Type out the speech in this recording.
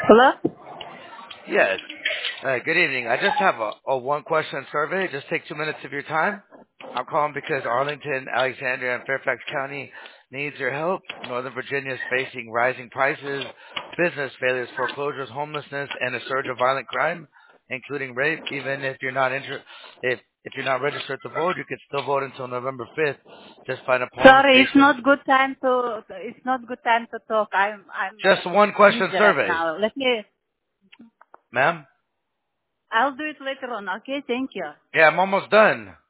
Hello? Yes. Good evening. I just have a one-question survey. Just take 2 minutes of your time. I'm calling because Arlington, Alexandria, and Fairfax County needs your help. Northern Virginia is facing rising prices, business failures, foreclosures, homelessness, and a surge of violent crime, including rape. Even if you're not if you're not registered to vote, you can still vote until November 5th. Just find a polling Sorry, station. it's not good time to talk. I'm Just one question busy right survey, now. ma'am. I'll do it later on. Okay, thank you. Yeah, I'm almost done.